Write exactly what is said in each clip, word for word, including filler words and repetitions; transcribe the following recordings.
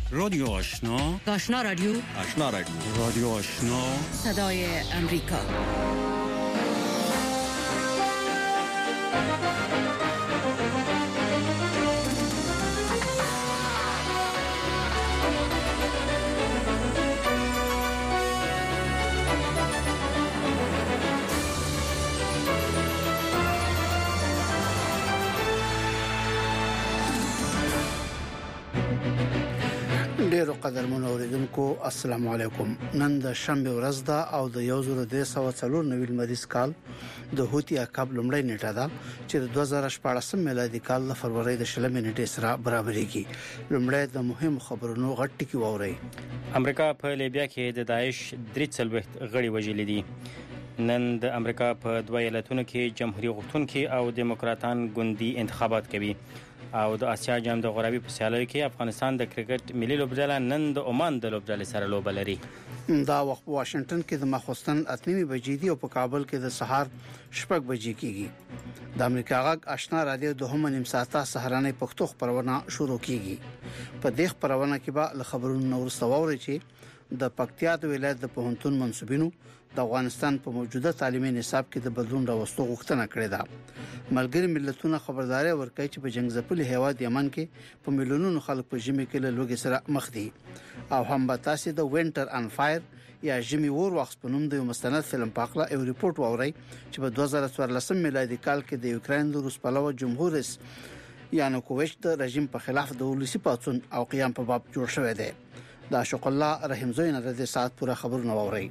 رادیو آشنا، آشنا رادیو، آشنا رادیو، رادیو آشنا، صدای امریکا. ډیرو قدرمنو اوریدونکو السلام علیکم. نن د شنبه ورځ ده او د یو زره درې سوه څلور نوي مریض کال د هوتی اکاب لومړی نیټه ده چې د دوه زره شپږ میلادي کال د فروری د شلمې نیټې سره برابرېږي. لومړی د مهم خبرونو غټ ټکی واوري. امریکا په لیبیا کې د داعش درې څلوېښت غړي وژلي دي. نن د امریکا په دوه ایالتونو کې جمهوریت غوښتونکي او دیموکراتان ګوندي انتخابات کوي. او د آسیا جام د غربي په سیالیو کې افغانستان د کرکټ ملي لوبډله نن د عمان د لوبډلې سره لوبه لري. دا وخت په واشنگټن کې د ماخوستن اتنیمي بجې دي او په کابل کې د سهار شپږ بجې کېږي. د امریکا غږ آشنا رادیو د هم نیم ساعته سهارنۍ پښتو خبرونه شروع کیږي. په دې خبرونه کې به له خبرونو نور سواوري چې د پکتیا د ولایت د پوهنتون منسوبینو د افغانستان په موجوده تعلیمي نصاب کې د بدلون راوستو غوښتنه کړې ده. ملګری ملتونه خبرداري ورکړي چې په جنگ ځپلي هیواد یمن کې په میلیونونو خلک په ژمي کې له لوګي سره مخ دي او هم به تاسو د وینټر ان فایر یا ژمي اور وخت په نوم د مستند فلم پاکله یو ریپورت واوري چې په دوه زره څوارلس میلادي کال کې د یوکرين د روس پلوه جمهور رئیس یانوکوویچ د رژیم په خلاف د ولسی پاتون او قیام په باب جوړ شوی دی. دا شوق الله رحیم زوی نه د ساعت پورا خبرونه واوري.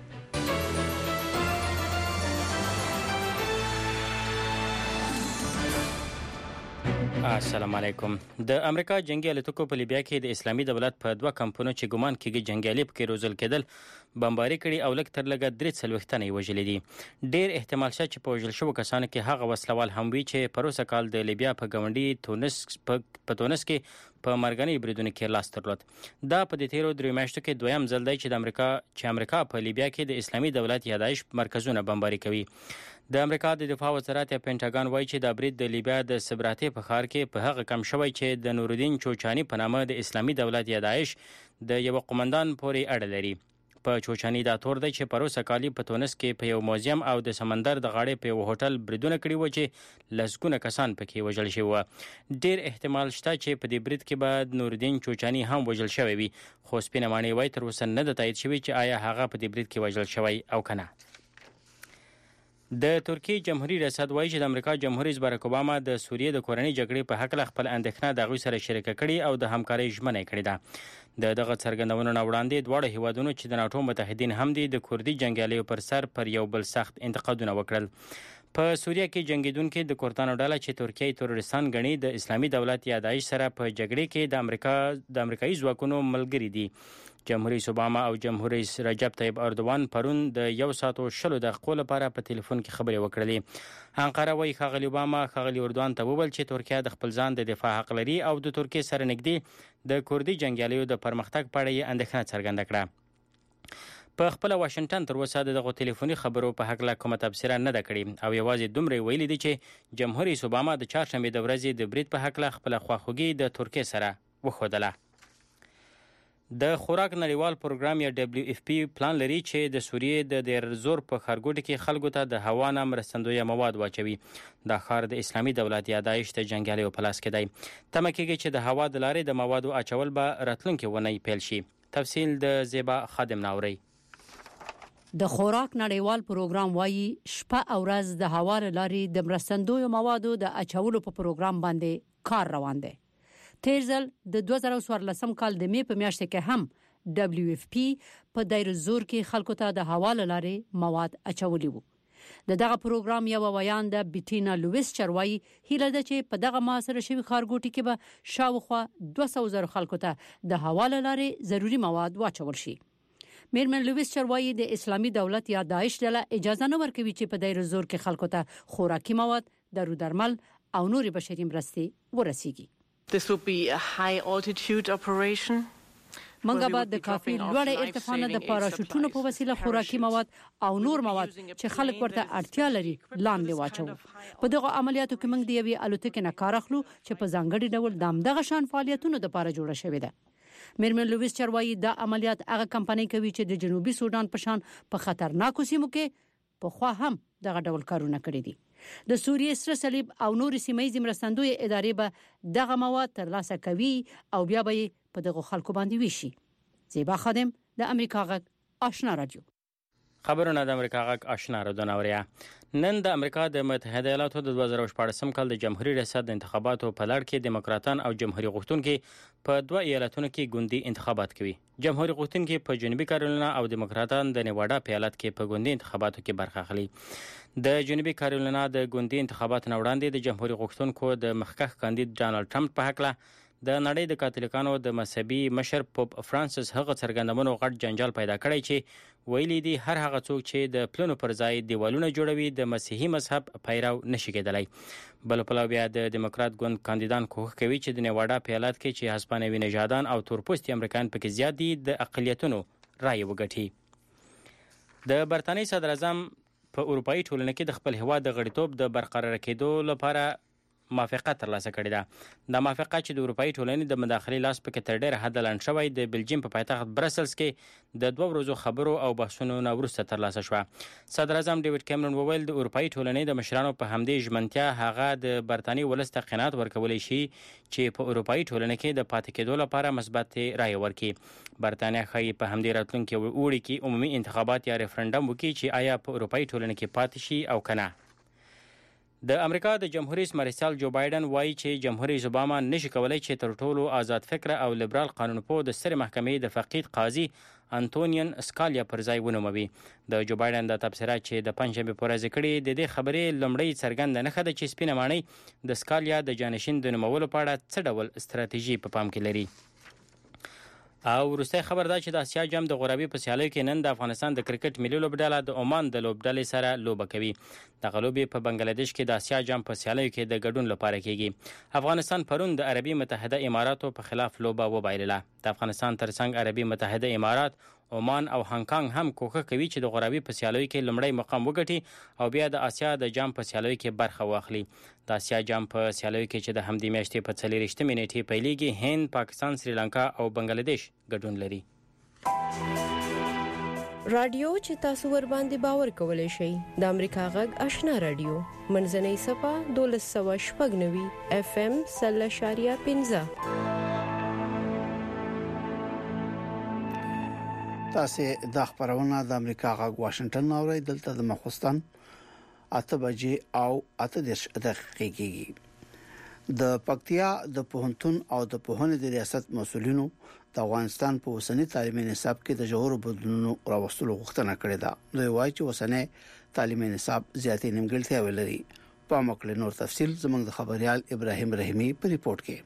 السلام علیکم. د امریکا جنگي الوتکو په لیبیا کې د اسلامي دولت په دوه کمپونو چې ګمان کېږي جنگیالي پکې روزل کېدل بمباري کړي او لږ تر لږه درې څلوېښت تنه وژلي دي. ډېر احتمال شته چې په وژل شوو کسانو کې هغه وسلوال هم وي چې پروسه کال د لیبیا په ګاونډي تونس په تونس کې په مرګني بریدونو کې لاس درلود. دا په دې تیرو درې میاشتو کې دویم ځل دی چې د امریکا چې امریکا په لیبیا کې د اسلامي دولت یا داعش مرکزونه بمباري کوي. د امریکا د دفاع وزارت یا پینټاګان وایي چې د برید د لیبیا د سبراتې په ښار کې په هغه کم شوی چې د نورالدین چوچانی په نامه د اسلامي دولت یا داعش د یو قومندان پورې اړه لري. په چوچانی دا تور دی چې پروسه کالی په تونس کې په یو موزیم او د سمندر د غاړې په یو هوټل بریدونه کړي و چې لسګونه کسان پکې وژل شوي و. ډېر احتمال شته چې په دې برید کې به نورالدین چوچانی هم وژل شوی وي، خو سپینه ماڼۍ وایي تر اوسه نه ده تایید شوي چې آیا هغه په دې برید کې وژل شوی او که نه. د ترکیې جمهوریت ریاست وایي چې د امریکا جمهور رئیس باراک اوباما د سوریې د کورنۍ جګړې په هکله خپل اندېښنه د هغوی سره شریکه کړې او د همکارۍ ژمنه یې کړې ده. د دغه څرګندونو نه وړاندې دواړو هیوادونو چې د ناټو متحدین هم دي د کوردي جنګیالیو پر سر پر یو بل سخت انتقادونه وکړل. په سوریه کې جنگیدونکو د کورتانو ډله چې ترکیه تروریستان ګڼي د اسلامي دولت یا داعش سره په جګړې کې د امریکا د امریکایي ځواکونو ملګري دي. جمهور رئیس اوباما او جمهور رئیس رجب طیب اردوان پرون د یو ساعت او شلو دقیقو لپاره په ټلیفون کې خبرې وکړلې. انقره وایي ښاغلي اوباما ښاغلي اردوان ته وویل چې ترکیه د خپل ځان د دفاع حق لري او د ترکیې سره نږدې د کوردي جنګیالیو د پرمختګ په اړه یې اندېښنه څرګنده کړه. په خپل واشنگټن تر اوسه دغه ټلیفوني خبرو په هکله کومه تبصره نه ده کړې او یوازې دومره ویلي دي چې جمهور رئیس اوباما د چهارشنبې د ورځې د برید په هکله خپله خواخوږي د ترکیې سره وښودله. د خوراک نړیوال پروګرام یا دبلیو اف پی پلان لري چې د سوریې د دیر زور په ښارګوټي کې خلکو ته د هوا نه مرستندویه مواد واچوي. دا ښار د اسلامي دولت یا داعش د جنګیالیو په لاس کې دی. تمه کېږي چې د هوا د لارې د موادو اچول به راتلونکې اونۍ پیل شي. تفصیل د زیبا خادم ناوري. د خوراک نړیوال پروګرام وایي شپه او ورځ د هوا لارې د مرستندویو موادو د اچولو په پروګرام باندې کار روان دی. تیرزل د دوه زره څوارلس کال د می په میاشت کې هم دبلیو اف پی په دایر زور کې خلکو ته د هوا لارې مواد اچولي وو. د دغه پروګرام یو ویان د بیټینا لویس چروي هیله ده چې په دغه معاصره شوی ښارګوټي کې به شاوخوا دوه سوه زره خلکو ته د هوا لارې ضروری مواد واچول شي. میرمن لویس چروي د اسلامي دولت یا داعش ډله اجازه نه ورکوي چې په دایر زور کې خلکو ته خوراکي مواد، دارو درمل او نوري بشري مرستې ورسیږي. This will be a high altitude operation. منګه بعد د کافي لوړ ارتفاع نه د پاراشوټونو په وسیله خوراکي مواد او نور مواد چې خلک ورته اړتیا لري لاندې واچو. په دغه عملیاتو کې موږ د یوې الوتکې نه کار اخلو چې په ځانګړي ډول د همدغه شان فعالیتونو لپاره جوړه شوې ده. میرمن لویس چروایي دا عملیات هغه کمپنۍ کوي چې د جنوبي سودان په شان په خطرناکو سیمو کې په خوا هم دغه ډول کارونه کړی دي. د سوریې سره صلیب او نور سیمایي مرستندوی ادارې به دغه مواد ترلاسه کوي او بیا به په دغه خلکو باندې ویشي. زیبا خادم د امریکا غږ آشنا رادیو. خبرونه د امریکا غږ آشنا رادیو نوریا. نن د امریکا د متحده ایالاتو د دوه زره شپږم کال د جمهوریت ریاست د انتخاباتو په لړ کې دیموکراتان او جمهوریت غوښتونکي په دوه ایالتونو کې ګوندي انتخابات کوي. جمهوریت غوښتونکي په جنوبي کارولینا او دیموکراتان د نیواډا په ایالت کې په ګوندي انتخاباتو کې برخه اخلي. د جنوبي کارولینا د ګوندي انتخاباتو نه وړاندې د جمهوریت غوښتونکو د مخکښ کاندید ډانلډ ټرمپ په حق له د نړۍ د کاتولیکانو د مذهبي مشر پوپ فرانسیس هغه څرګندونو غټ جنجال پیدا کړی چې ویلي دي هر هغه څوک چې د پلونو پر ځای دیوالونه جوړوي د مسیحي مذهب پیرو نشي کېدلی. بل پلو بیا د دیموکرات ګوند کاندیدان کوښښ کوي چې د نیواډا په ایالت کې چې هسپانوي نژادان او تورپوستي امریکایان پکې زیات دي د اقلیتونو رایه وګټي. د برتانیې صدر اعظم په اروپایي ټولنه کې د خپل هیواد د غړیتوب د برقرار کېدو لپاره موافقه ترلاسه کړې ده. د موافقه چې د اروپایي ټولنې د مداخلې لاس پکې تر ډېره حده لنډ شوی د بلجیم په پایتخت برسلز کې د دوه ورځو خبرو او بحثونو نه وروسته ترلاسه شوه. صدر اعظم ډیوډ کیمرون وویل د اروپایي ټولنې د مشرانو په همدې ژمنتیا هغه د برتانیې ولس ته قناعت ورکولی شي چې په اروپایي ټولنه کې د پاتې کېدو لپاره مثبت رایه ورکړي. برتانیه ښایي په همدې راتلونکي اوړي کې عمومي انتخابات یا ریفرنډم وکړي چې آیا په اروپایي ټولنه کې پاتې شي او که نه. د امریکا د جمهور رئیس مارشال جو بایدن وایي چې جمهور رئیس اوباما نشي کولای چې تر ټولو آزاد فکر او لیبرال قانونپوه د سترې محکمې د فقید قاضي انټونین سکالیا پر ځای ونوموي. د جو بایدن د تبصره چې د پنځشنبې په ورځ کړي د دې خبرې لومړی څرګنده نښه ده چې سپینه ماڼۍ د سکالیا د جانشین د نومولو په اړه څه ډول ستراتیژي په پام کې لري. او وروستی خبر دا چې د اسیا جام د غرابي په سیالیو کې نن د افغانستان د کرکټ ملي لوبډله د عمان د لوبډلې سره لوبه کوي. دغه لوبې په بنگلاديش کې د اسیا جام په سیالیو کې د ګډون لپاره کیږي. افغانستان پرون د عربي متحده اماراتو په خلاف لوبه وبایلله. د افغانستان ترڅنګ عربي متحده امارات، عمان او هانګ کانګ هم کوښښ کوي چې د غرابي په سیالیو کې لومړی مقام وګټي او بیا د اسیا د جام په سیالیو کې برخه واخلي. د اسیا جام په سیالیو کې چې د همدې میاشتې په څلېرویشتمې نیټې پیلېږي هند، پاکستان، سریلانکا او بنگلاديش ګډون لري. رادیو چې تاسو ور باندې باور کولای شئ د امریکا غږ آشنا رادیو منځنۍ صفه دولس سوه شپږ نوي اف ام سل اشاریه پنځه. تاسو د خبرونه د امریکا غږ واشنگټن اورئ. دلته د مخستان اته بجې او اته دقیقې کېږي. د پکتیا د پوهنتون او د پوهنې د ریاست مسولینو د افغانستان په اوسنی تعلیمي نصاب کې د جوړو بدلونونو راوستلو غوښتنه کړې ده. دوی وایي چې اوسنی تعلیمي نصاب زیاتې نیمګړتیاوې ولري. په مکلې نور تفصیل زموږ د خبريال ابراهیم رحیمی په ریپورت کې.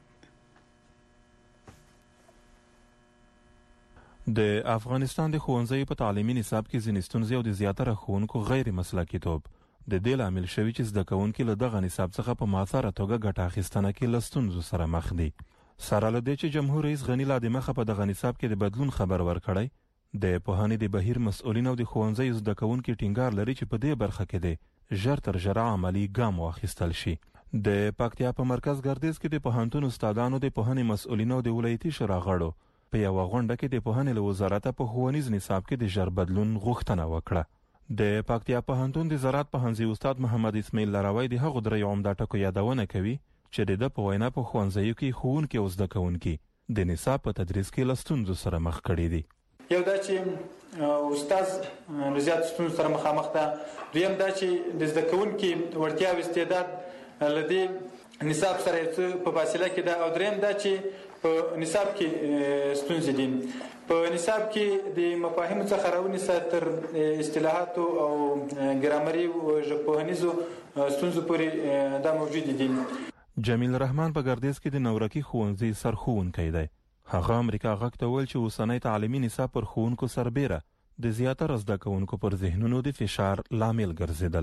د افغانستان د ښوونځیو په تعلیمي نصاب کې ځینې ستونزې او د زیاتره ښوونکو غیر مسلکیتوب د دې لامل شوی چې زده کوونکي له دغه نصاب څخه په مؤثره توګه ګټه اخیستنه کې له ستونزو سره مخ دي. سره له دې چې جمهور رئیس غنی لا د مخه په دغه نصاب کې د بدلون خبر ورکړی، د پوهنې د بهیر مسؤلین او د ښوونځیو زده کوونکي ټینګار لري چې په دې برخه کې د ژر تر ژره عملی ګام واخیستل شي. د پکتیا په مرکز ګردیز کې د پوهنتون استادانو د پوهنې مسؤلین او د ولایتي شورا غړو په یو غونډه کې د پوهنې له وزارت په ښوونیز نصاب کې د ژر بدلون غوښتنه وکړه. د پکتیا پوهنتون د زراعت پوهنځي استاد محمد اسماعیل لاروی د هغو درې عمده ټکو یادونه کوي چې د په وینا په ښوونځیو کې ښوونکي او زده کوونکي د نصاب په تدریس کې له ستونزو سره مخ کړي دي. یو دا چې استاد له زیات ستونزو سره مخامخ ده، دویم دا چې د زده کوونکي وړتیا او استعداد له دې نصاب سره په فاصله کې ده، او دریم دا چې په نصاب کې ستونزې دي. په نصاب کې د مفاهیمو څخه راونیسه تر اصطلاحاتو او ګرامري او ژبپوهنیزو ستونزو پورې دا موجود دي. جمیل رحمان په ګردیز کې د نورکی ښوونځي سرښوونکی دی. هغه امریکا غږ ته ویل چې اوسنی تعلیمي نصاب پر ښوونکو سربیره د زیاتره زده کوونکو پر ذهنونو د فشار لامل ګرځېدلی.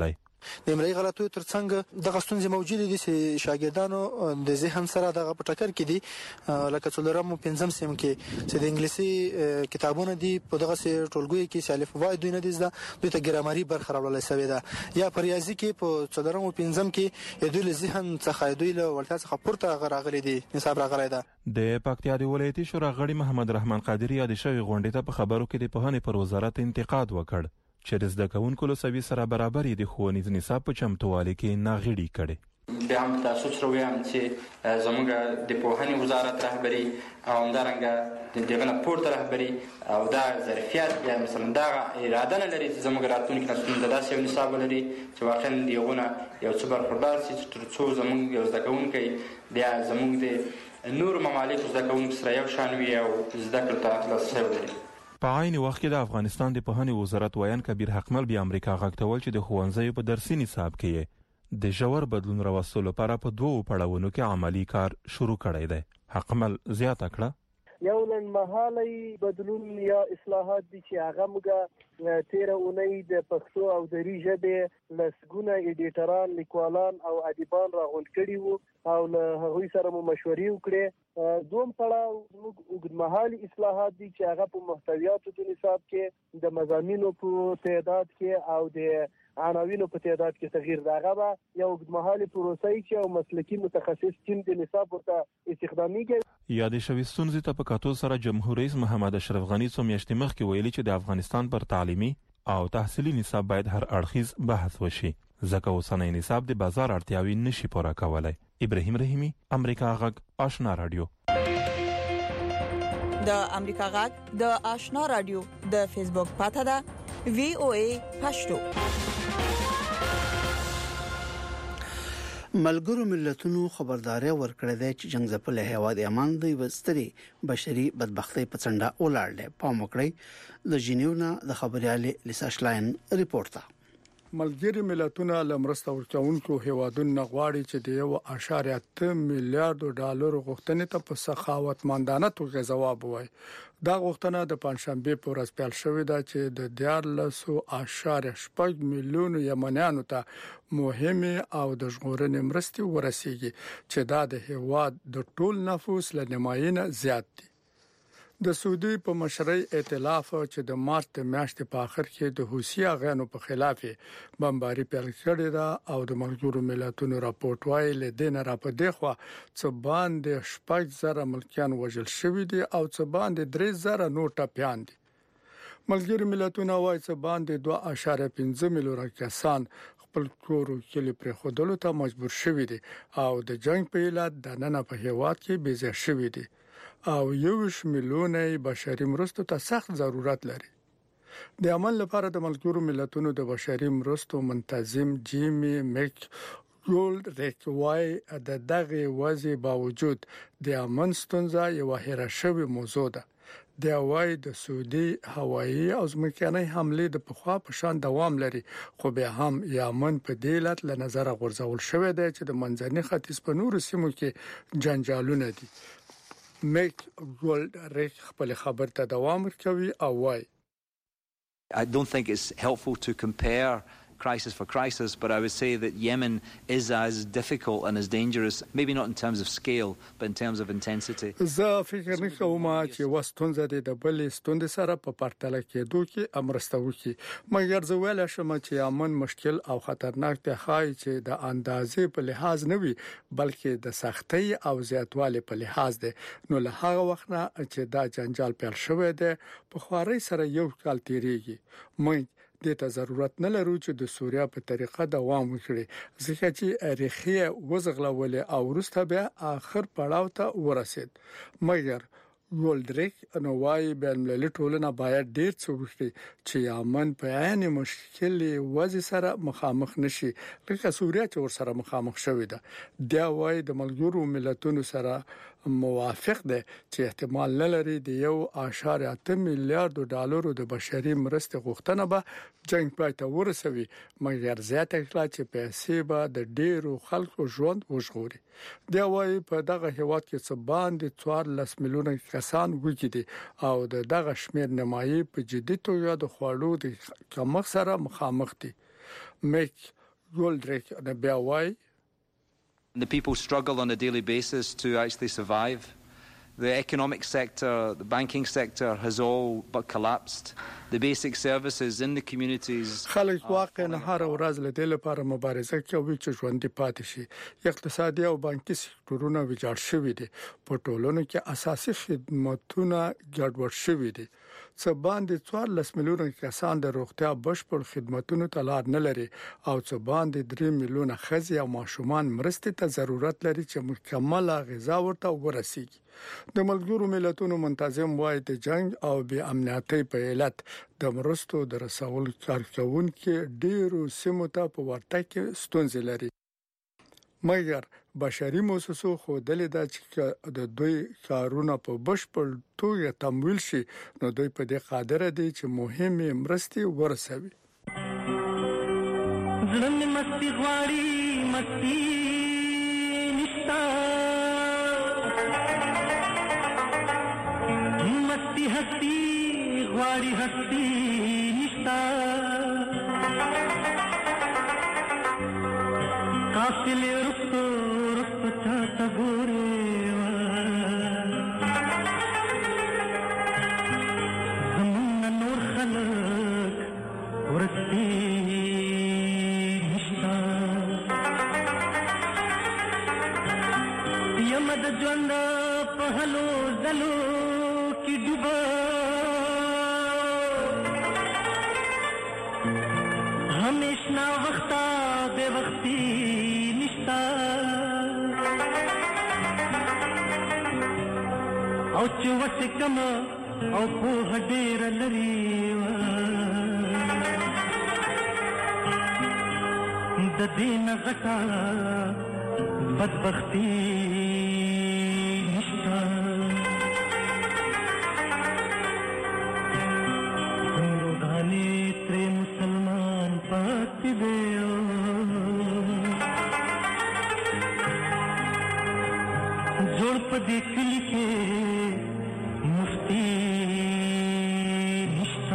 د املایي غلطیو ترڅنګ دغه ستونزې موجودې دي چې شاګردانو د ذهن سره دغه په ټکر کې دي لکه څلورم او پنځم سیم کې چې د انګلیسي کتابونه دي په دغه ټولګي کې چې الف وای دوی نه دي زده دوی ته ګرامري برخه راوړل شوې ده یا په ریاضي کې په څلورم او پنځم کې دوی له ذهن څخه دوی له ورته څخه پورته راغلي دي نصاب راغلی ده. د پکتیا د ولایتي شورا غړي محمد رحمان قادری یاد شوی غونډې ته په خبرو کې د پوهنې پر وزارت انتقاد وکړ چې د زده کوونکو له سوي سره برابرې د ښوونیز نصاب په چمتووالي کې ناغېړي کړي. بیا هم تاسو سره وایم چې زموږ د پوهنې وزارت رهبري او همدارنګه د دغه نه پورته رهبري او دا ظرفیت یا مثلا دا اراده نه لري چې زموږ راتلونکي نسلونه داسې یو نصاب ولري چې واقعا دغونه یو څه برخوردار شي تر څو زموږ یو زده کوونکی بیا زموږ د نورو ممالکو زده کوونکو سره یو شان وي او زده کړو ته لاسرسی ولري. په عین وخت کې د افغانستان د پوهنې وزارت وایان کبیر حقمل بیا امریکا غاکتول چې د ښوونځیو په درسي نصاب کې د ژور بدلون راوستلو لپاره په دوو پړاوونو کې عملی کار شروع کړی دی. حقمل زیاته کړه یو لنډمهالی بدلون یا اصلاحات دي چې هغه موږ تیره اونۍ د پښتو او دري ژبې لسګونه ایډیټران لیکوالان او ادیبان راغونډ کړي وو او له هغوی سره مو مشورې وکړې. دوم پړاو موږ اوږدمهالي اصلاحات دي چې هغه په محتویاتو د نصاب کې د مضامینو په تعداد کې او د عناوینو په تعداد کې تغییر راغی به یو اوږدمهالي پروسه چې او مسلکي متخصص ټیم د نصاب ورته استخدامیږي. یادې شوې ستونزې ته په کتو سره جمهور رئیس محمد اشرف غني څو میاشتې مخکې ویلي چې د افغانستان پر تعلیمي او تحصیلي نصاب باید هر اړخیز بحث وشي ځکه اوسنی نصاب د بازار اړتیاوې نشي پوره کولی. ابراهیم رحیمی، امریکا غږ، آشنا رادیو. د امریکا غږ د آشنا رادیو د فیسبوک پاڼه ده وی او ای پښتو. ملګرو ملتونو خبرداري ورکړه ده چې جنگ ځپل هیواد یمن د وستري بشري بدبختۍ په څنډه ولاړ دی. پام وکړئ د جنیو نه د خبريالې لیسا شلاین ریپورت ده. ملګری ملتونه لمرسته ورکوونکو هیوادونو غواړي چې د یو اشاریه اته میلیارډ ډالر غوښتنې ته په سخاوتمندانه توګه ځواب وایي. دا غوښتنه د پنځشنبه په ورځ پیل شوې ده چې د دیارلسو اشاریه شپږ میلیون یمنیانو ته مهمه او د ژغورنې مرستې ورسیږي چې دا د هیواد د ټول نفوس له نیماینه زیات دي. د سعودي په مشرۍ ائتلاف چې د مارچ د میاشتې په اخر کې د حوثي غانو په خلاف بمباري پیل کړې ده او د ملګرو ملتونو راپورټ وايي له دینه را په دیخوا څه باندې شپږ زره ملکیان وژل شوي دي او څه باندې درې زره نور ټپیان دي. ملګري ملتونه وايي څه باندې دوه اعشاریه پنځه میلیونه کسان خپل کور کې لپاره خودلو ته مجبور شوي دي او د جنگ په علت د نن په هیواد کې بيځه شوي دي او یوش میلیونه بشري مرستو ته سخت ضرورت لري. د عمل لپاره د ملګرو ملتونو د بشري مرستو منتظم جیمی میک ګولډ ریکوای د دغه وضع باوجود د امن ستونزه یو هېره شوی موضوع ده. د وای د سعودي هوایي او ځمکني حمله د پخوا په شان دوام لري خو به هم یمن په دېلت له نظر غورځول شوې ده چې د منځني ختیځ په نورو سیمو کې جنجالونه دي. میک ګولډ ریک خپل خبر ته دوام ورکوي او وای I don't think it's helpful to compare crisis for crisis, but I would say that Yemen is as difficult and as dangerous, maybe not in terms of scale, but in terms of intensity. زه فکر نه کوم چې وستونزه د بلې ستوندې سره په پرتله کېدو کې امرسته وکړي. مګر زه ویل شم چې امن مشکل او خطرناک دی خای چې د اندازې په لحاظ نه وي بلکې د سختۍ او زیاتوالي په لحاظ دی. نو له هغه وخت نه چې دا جنجال پیل شوی دی په خواري سره یو کال تیریږي. مې د ته ضرورت نه لرو چې د سوریا په طریقه دوام وکړي ځکه چې ریخي وزغلول او وروسته بیا اخر پړاو ته ورسید. مګر ګولډریک نو وايي بین المللي ټولنه باید ډیر څه وکړي چې یمن په عین مشکل وضع سره مخامخ نشي لکه سوریا چې ور سره مخامخ شوې ده. دا وايي د ملګرو ملتونو سره موافق ده چې احتمال نه لري د یو اشاریه اته میلیارډ ډالرو د بشري مرستې غوښتنه به جنگ پای ته ورسوي مګر زیاته کړه چې پیسې به د ډیرو خلکو ژوند وژغوري. دا وايي په دغه هیواد کې څه باندې څوارلس میلیونه کسان وګړي او د دغه شمیر نمایي په جدي توګه د خوړو د کمښت سره مخامخ دي. میک ګولډریک د بیا وای The people struggle on a daily basis to actually survive. The economic sector, the banking sector has all but collapsed. The basic services in the communities. خلک واقعا هر ورځ له دې لپاره مبارزه کوي چې ژوند پاتې شي. اقتصادي او بانکي سکتورونه ویجاړ شوي دي. په ټولنو کې اساسي خدماتونه ګډوډ شوي دي. څه باندې څوارلس میلیونه کسان د روغتیا بشپړ خدماتونو ته لار نه لري او څه باندې درې میلیونه ښځې او ماشومان مرستې ته ضرورت لري چې مکمله غذا ورته ورسیږي. د ملګرو ملتونو منتظم وایي د جنگ او بې امنیتۍ په علت د مرستو د رسولو کارکونکو ډیرو سیمو ته په ورته کې ستونزې لري. مګر بشري موسسو خو دلې دا چې د دوی کارونه په بشپړ توګه تمویل شي نو دوی په دې قادر دي چې مهمه مرستې ورسوي. ځلم مستی غواړي مستی نشتا مستی هستی غواړي هستی نشتا قافل رستو رستو چاہتا گورے زمون نور خلق ورستی نشتا یمد جوند پہلو زلو کی ڈوبا ہمیشنا وقتا بے وقتی نشتا او چوٹ کم او پوہ ډیر لري د دین غټا بدبختی نشتا روغانی تر مسلمان پاتې دیو جوړ په دې کلی کې مفتی نشتا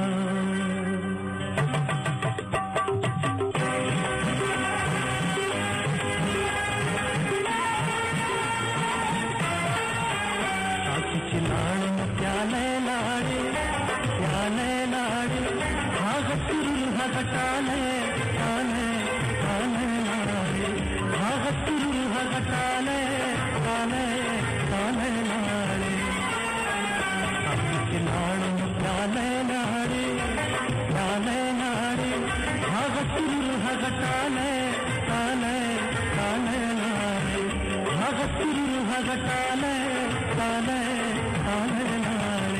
साथी चिलाण प्याले लाड़े प्याले लाड़े भाग तुरुल हगटाले काले काले लाड़े भाग तुरुल हगटाले काले काले लाड़े साथी चिलाण प्याले लाड़े प्याले लाड़े भाग तुरुल हगटाले काले काले लाड़े भाग तुरुल हगटाले काले काले लाड़े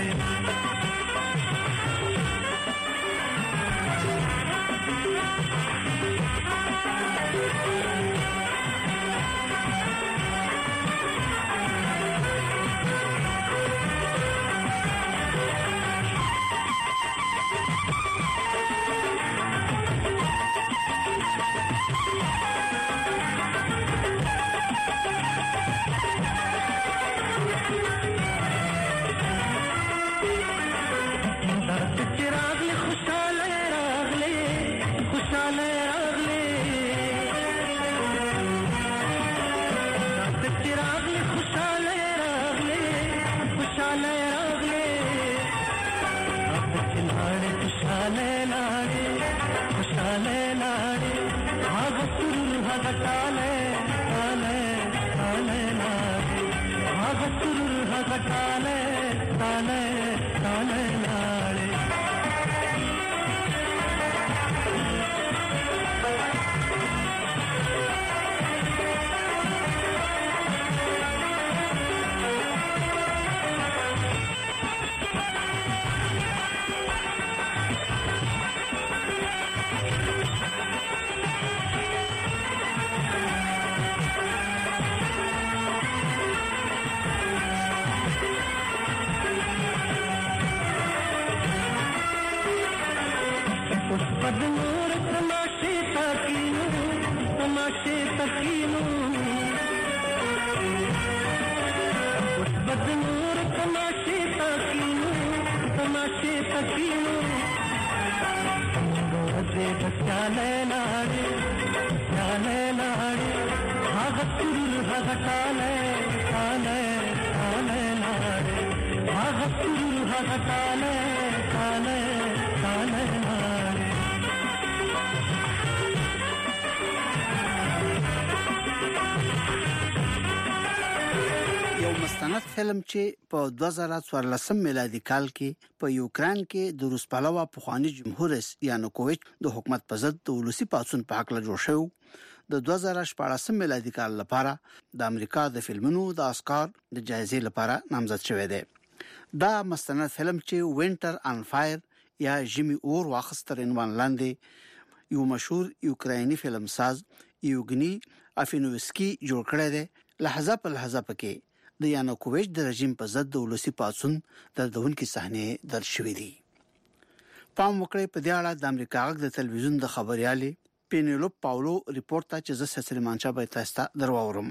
ताले लाड़े भाग सुरुल भाग ताले ताले ताले लाड़े भाग सुरुल भाग ताले ताले ताले लाड़े یو مستند فلم چې په دوه زره څوارلس میلادي کال کې په یوکران کې د روس پلوه پخوانی جمهور رئیس یانوکوویچ د حکومت په ضد د ولسی پاڅون په حق له جوړ شو د دوه زره شپږ میلادي کال لپاره د امریکا د فلمونو د اسکار د جایزې لپاره نامزد شوی دی. دا مستند فلم چې وینټر ان فایر یا ژمي اور واخستر عنوان لاندې یو مشهور یوکرایني فلم ساز یوګنی افینووسکی جوړ کړی دی. لحظه په لحظه پکې د یانوکوویچ د رژیم په ضد د ولسی پاڅون دردونکې صحنې درج شوې دي. پام وکړئ په دې اړه د امریکا غږ د تلویزیون د خبريالې پینیلوپ پاولو ریپورت ته چې زه سليمان شاه به تاسو ته درواورم.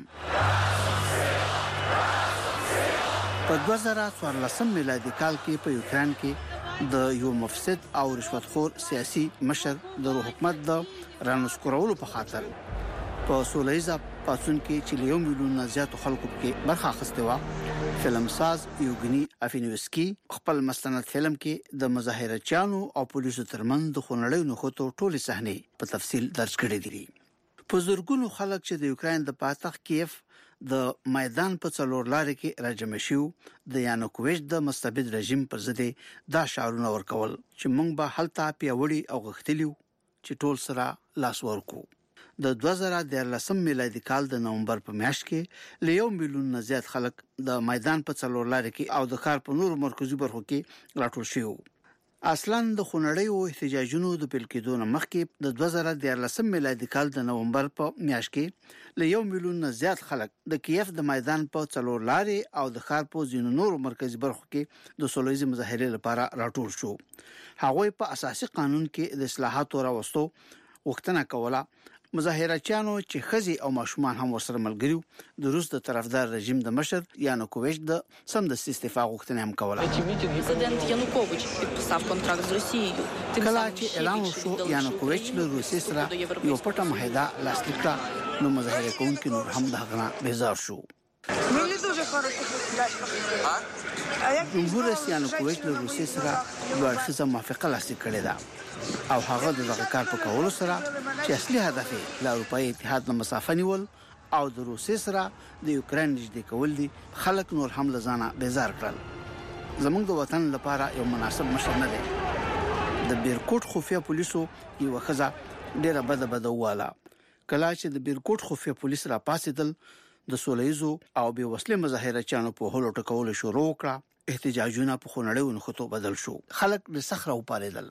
په دوه زره څوارلس میلادي کال کې په یوکران کې د یو مفسد او رشوتخور سیاسي مشر د حکومت د رانسکورولو په خاطر په سولهیزه پاڅون کې چې یو میلیون زیات خلکو کې برخه اخیسته و فلم ساز یوګنی افینووسکی خپل مستند فلم کې د مظاهرچیانو او پولیسو ترمن د خونړیو نخوتو ټولې صحنې په تفصیل درج کړې دي. په زورګونو خلک چې د یوکرين د پاتخ کیف د میدان په څلور لارې کې راجم شو د یانوکوویچ د مستبد رژیم پر ضد دا شعارونه ورکول چې موږ به حالت پیاوړي او غختلیو چې ټول سره لاس ورکو. د دوه زره دیارلس میلادي کال د نومبر په میاشت کې له یو میلیون زیات خلک د میدان په څلور لارې کې او د ښار په نورو مرکزي برخو کې راټول شوي. اصلاً د خونړیو احتجاجونو د پیل کېدو نه مخکې د دوه زره دیارلس میلادي کال د نومبر په میاشت کې له یو میلیون زیات خلک د کیف د میدان په څلور لارې او د ښار په ځینو نورو مرکزي برخو کې د سولهییزې مظاهرې لپاره راټول شو. هغوی په اساسي قانون کې د اصلاحاتو راوستو وختنه کوله. مظاهرچیانو چې خزي او ماشومان هم ورسره ملګریو د روس د طرفدار رژیم د مشر یانوکوویچ د سم د استعفا غوښتنه هم کوله. Президент Янукович підписав контракт з Росією. کله چې اعلان وشو یانوکوویچ له روسیې سره یو پټه معاهده لاسلیک کړه نو مظاهره کوونکي نور هم د هغه بیزار شو. جمهور رئیس یانوکوویچ له روسیې سره یو اړخیزه موافقه لاسلیک کړې ده او هغه د دغه کار په کولو سره چې اصلي هدف یې له اروپאי اتحاد نه مسافه نیول او د روسیې سره د یوکرين نږدې کول دي خلک نور هم لزانه بیزار کړل. زموږ د وطن لپاره یو مناسب مشر نه دی. د بیرکوټ خفیه پولیسو یو خزه ډیره بده بده واله کله چې د بیرکوټ خفیه پولیس را پاسېدل د سولهیزو او بې وسلې مظاهرچیانو په هلو ټکولو شروع کړه. احتجاجونه په خونړیو نخوتو بدل شو. خلک د صخره وپاریدل.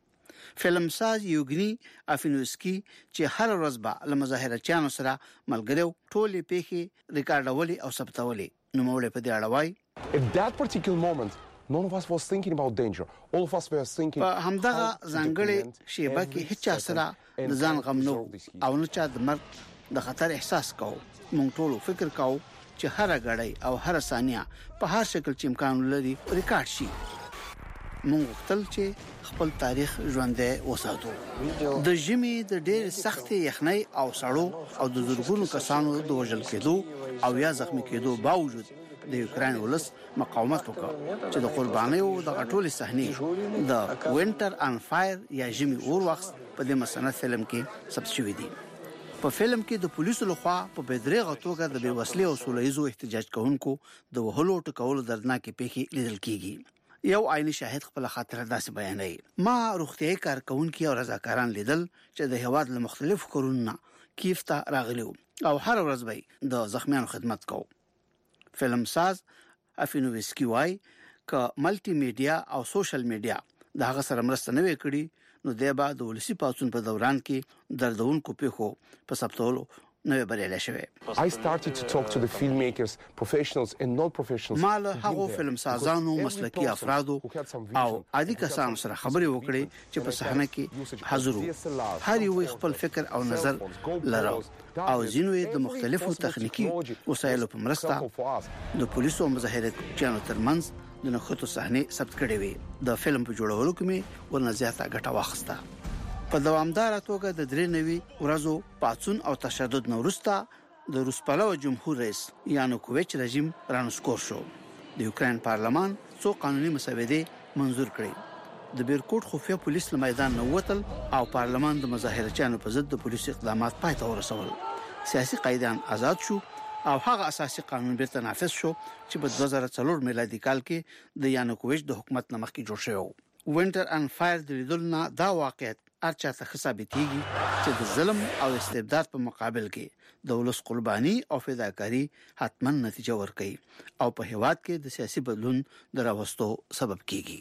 فلم ساز یوګنی افینووسکی چې هر ورځ به له مظاهرچیانو سره ملګری ټولې پیښې ریکارډولې او ثبتولې. نو موږ په دې اړه وایي at that particular moment none of us was thinking about danger. All of us were thinking په همدغه ځانګړې شیبه کې هیڅ سره د ځان غم نو او نه چا د مرګ د خطر احساس کو. موږ ټول فکر کوو چې هر غړی او هر ثانیه په هر شکل چې امکان لري ریکارډ شي. موږ وختل چې خپل تاریخ ژوندې وساتو. د ژمي د ډېر سخت یخنۍ او سړو او د زورګونو کسانو د وژل کېدو او یا زخمی کېدو باوجود د یوکرين ولس مقاومت وکړ چې د قربانیو د غټولې صحنې د وینټر ان فایر یا ژمي اور وخت په دې مستند فلم کې ثبت شوی دی. په فلم کې د پولیسو لخوا په بدرېغه توګه د بې وسلې او سولهییزو احتجاج کوونکو د وهلو ټکولو دردناکې پیښې لیدل کیږي. یو عیني شاهد خپل خاطره داسې بیانوي. ما روغتيایي کارکونکو او رضاکاران لیدل چې د هواد له مختلفو کورونو کیف ته راغلي او هر ورځ به د زخمیانو خدمت کوي. فلم ساز افینووسکی وای ک ملټي میډیا او سوشل میډیا د هغه سره مرسته نه وکړي نو د با د ولسی پاڅون په دوران کې دردونکو پیښو په ثبتولو نو بریالی شوی. I started to talk to the filmmakers, professionals and non-professionals. ما له هغو فلم سازانو مسلکي افرادو او عادي کسانو سره خبرې وکړې چې په صحنه کې حاضر وو. هر یو خپل فکر او نظر لرو او ځینو د مختلفو تخنیکی وسایلو په مرسته د پولیسو مظاهرچیانو ترمنځ د نخوتو صحنې ثبت کړې وي. د فلم په جوړولو کې مې ورنه زیاته ګټه واخیسته. په دوامدار توګه د درې نوي ورځو پاتون او تشدد نورستا د روسپالو جمهور رئیس یانوکوویچ رژیم رانسکور شو. د یوکرين پارلمان څو قانوني مسودې منزور کړې. د بیرکوټ خفیه پولیس له میدان نووتل او پارلمان د مظاهرچیانو په ضد د پولیسو اقدامات پای ته ورسول. سیاسي قیدیان آزاد شو او هغه اساسي قانون بیرته نافذ شو چې په دوه زره څلور میلادي کال کې د یانوکوویچ د حکومت نمخ کې جوړ شو. وینټر ان فایر د لیدلنا دا واقعیت ارچا ته ثابتېږي چې د ظلم او استبداد په مقابل کې د ولس قرباني او فداکاری حتمن نتیجه ورکړي او په هیواد کې د سیاسي بدلون دراوستو سبب کیږي.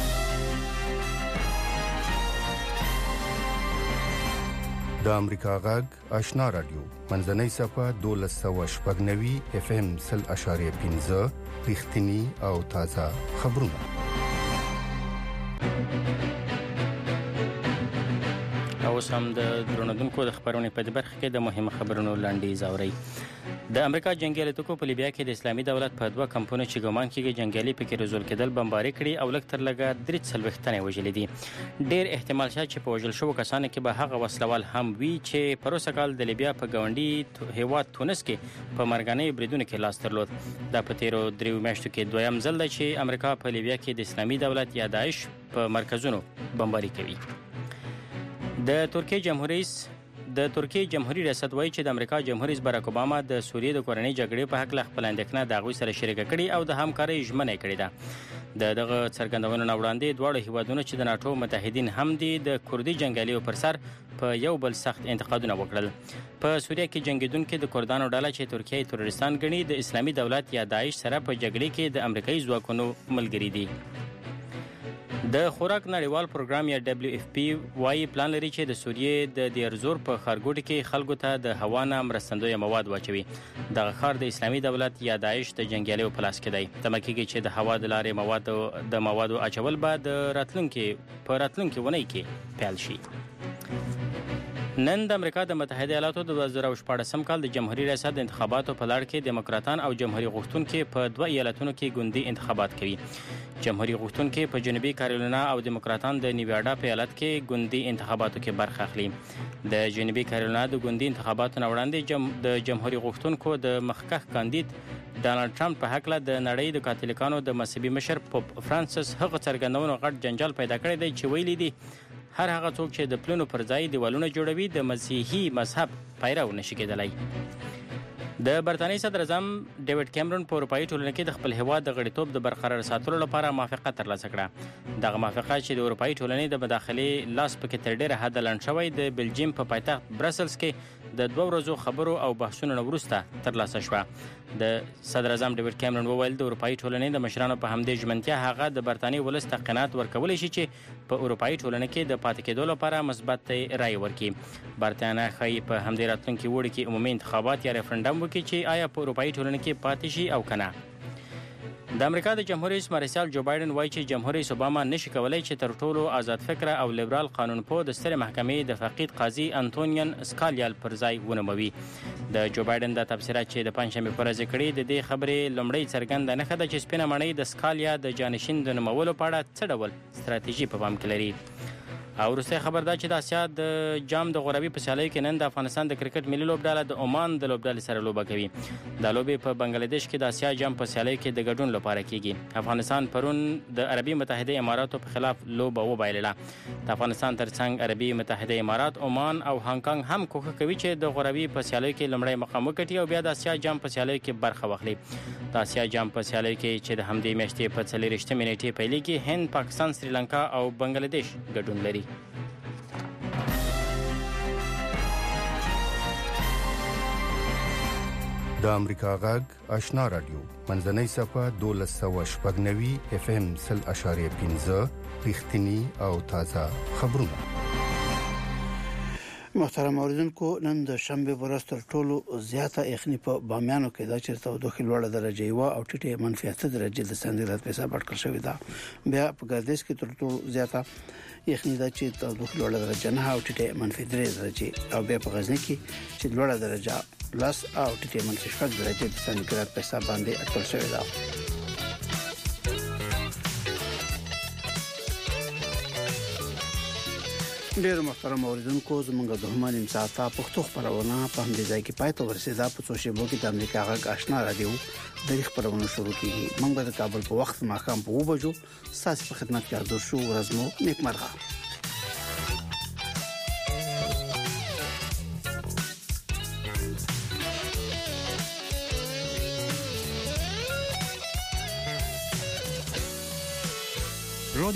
د امریکا غږ آشنا رادیو منځنۍ صفه دولس سوه شپږ نوي اف ام سل اشاریه پنځه رښتینی او تازه خبرونه. اوس هم د درونودونکو د خبرونې په برخه کې د مهمه خبرونو لاندې زاوري. د امریکا جنگي الوتکو په لیبیا کې د اسلامي دولت په دوه کمپونو چې ګومان کېږي جنگیالي پکې رزول کېدل بمباري کړي او لږ تر لږه درې څلوېښت تنې وژلي دي. ډېر احتمال شته چې په وژل شوو کسانو کې به هغه وسلوال هم وي چې پروسه کال د لیبیا په ګاونډي هیواد تونس کې په مرګانه بریدونو کې لاس درلود. دا په تیرو دریو میاشتو کې دویم ځل دی چې امریکا په لیبیا کې د اسلامي دولت یا داعش په مرکزونو بمباري کوي. د ترکیه جمهوریت رئیس د ترکیه جمهوریت ریاست وایي چې د امریکا جمهور رئیس باراک اوباما د سوریې د کورنۍ جګړې په حق له خپل اندېښنه د هغوی سره شریکه کړې او د همکارۍ ژمنه یې کړې ده. د دغه څرګندونو نه وړاندې دواړو هیوادونو چې د ناټو متحدین هم دي د کردي جنګیالیو پر سر په یو بل سخت انتقادونه وکړل. په سوریه کې جنگیدونکو د کردانو ډله چې ترکیه تروریستان ګڼي د اسلامي دولت یا داعش سره په جګړې کې د امریکایي ځواکونو ملګري دي. د خوراک نړیوال پروګرام یا دبليو اف پی وايي پلان لري چې د سوریې د دیرزور په ښارګوټي کې خلکو ته د هوا نه مرستندوی مواد واچوي. دغه ښار د اسلامي دولت یا داعش د جنګیالیو په لاس کې دی. تمه کېږي چې د هوا د لارې مواد د موادو اچول به د راتلونکي په راتلونکي ونې کې پیل شي. نن د امریکا د متحده ایالاتو د دوه زره شپاړسم کال د جمهوریت ریاست د انتخاباتو په لړ کې دیموکراتان او جمهوریت غوښتونکو په دوه ایالتونو کې ګوندي انتخابات کوي. جمهوریت غوښتونکو په جنوبي کارولینا او دیموکراتان د نیواډا په ایالت کې ګوندي انتخاباتو کې برخه اخلي. د جنوبي کارولینا د ګوندي انتخاباتو نه وړاندې جم... د جمهوریت غوښتونکو د مخکښ کاندید ډانلډ ټرمپ په حق له د نړۍ د کاتولیکانو د مذهبي مشر پوپ فرانسیس هغه څرګندونو غټ جنجال پیدا کړی دی چې ویلي دي هر هغه څوک چې د پلونو پر ځای دیوالونه جوړوي د مسیحي مذهب پیرو نشي کېدلی. د برتانیې صدر اعظم ډیوډ کیمرون په اروپایي ټولنه کې د خپل هیواد د غړیتوب د برقرار ساتلو لپاره موافقه ترلاسه کړه. دغه موافقه چې د اروپایي ټولنې د مداخلې لاس پکې تر ډیره حده لنډ شوی د بلجیم په پایتخت برسلز کې د دوه ورځو خبرو او بحثونو وروسته ترلاسه شوه. د صدر اعظم ډیوډ کیمرون وویل د اروپایي ټولنې د مشرانو په همدې ژمنتیا هغه د برتانیې ولس ته قناعت ورکولی شي چې په اروپایي ټولنه کې د پاتې کېدو لپاره مثبت رای ورکړي. برتانیه ښایي په همدې راتلونکي وړي کې عمومي انتخابات یا ریفرنډم وکړي چې آیا په اروپایي ټولنه کې پاتې شي او کنه. د امریکا د جمهور رئیس مارشال جو بایدن وایي چې جمهور رئیس اوباما نشي کولای چې تر ټولو آزاد فکره او لیبرال قانونپوه د سترې محکمې د فقید قاضي انټونین سکالیال پر ځای ونوموي. د جو بایدن د تبصرات چې د پنځشنبې په ورځ کړي د دې خبرې لومړی څرګنده نښه ده چې سپینه ماڼۍ د سکالیا د جانشین د نومولو په اړه څه ډول ستراتیژي په پام کې لري. او وروستی خبر دا چې د اسیا د جام د غوربي په سیالیو کې نن د افغانستان د کرکټ ملي لوبډاله د عمان د لوبډالې سره لوبه کوي. دا لوبې په بنگلاديش کې د اسیا جام په سیالیو کې د ګډون لپاره کیږي. افغانستان پرون د عربي متحده اماراتو په خلاف لوبه وبایلله. د افغانستان ترڅنګ عربي متحده امارات، عمان او هانګ کانګ هم کوښښ کوي چې د غوربي په سیالیو کې لومړی مقام وګټي او بیا د اسیا جام په سیالیو کې برخه واخلي. د اسیا جام په سیالیو کې چې د همدې میاشتې په څلېرویشتمې نیټې پیلېږي، هند، پاکستان، سریلانکا او بنگلاديش ګډون لري. د امریکا غږ آشنا رادیو منځنۍ صفه دولس سوه شپږ نوي اف ام سل اشاریه پنځه رښتینی او تازه خبرونه. محترم اوریدونکو، نن د شنبه ورځ تر ټولو زیاته یخني په بامیانو کې دا چې تودوخه لوړه درجه یو او ټیټه منفي اته درجه د سانتیګراد په حساب اټکل شوې ده. بیا په ګردش کې تر ټولو زیاته یخني دا چې تودوخه لوړه درجه نه او ټیټه منفي درې درجه او بیا په غزنی کې چې لوړه درجه لاس او ټیټه منفي شپږ درجه د سانتیګراد په حساب باندې اټکل شوې ده. ډیر محترم اوریدونکو زموږ د همانیم ساعته پښتو خبرونه په همدې ځای کې پای ته ورسیدا په سوشل میډیا کې د امریکا غږ آشنا رادیو د خبرونه شروع کیږي موږ د کابل په وخت ماښام په وو بجو ساسي په خدمت کې حاضر شو ورځمو نیکمرغه